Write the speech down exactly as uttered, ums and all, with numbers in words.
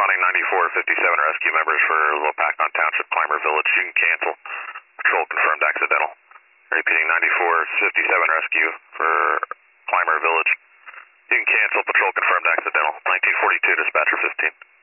responding ninety-four fifty-seven rescue members for Lopakon Township, Clymer Village. You can cancel. Patrol confirmed accidental. Repeating ninety-four fifty-seven rescue for Clymer Village. You can cancel. Patrol confirmed accidental. nineteen forty-two dispatcher fifteen.